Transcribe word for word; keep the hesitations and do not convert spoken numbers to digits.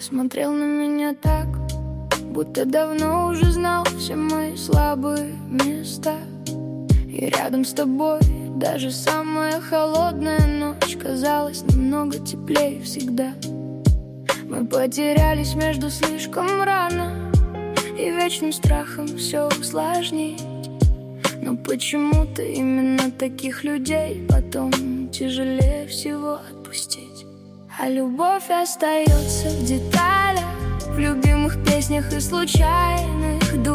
смотрел на меня так, будто давно уже знал все мои слабые места. И рядом с тобой даже самая холодная ночь казалась намного теплее всегда. Мы потерялись между слишком рано и вечным страхом все усложнить. Но почему-то именно таких людей потом тяжелее всего отпустить. А любовь остается в деталях, в любимых песнях и случайных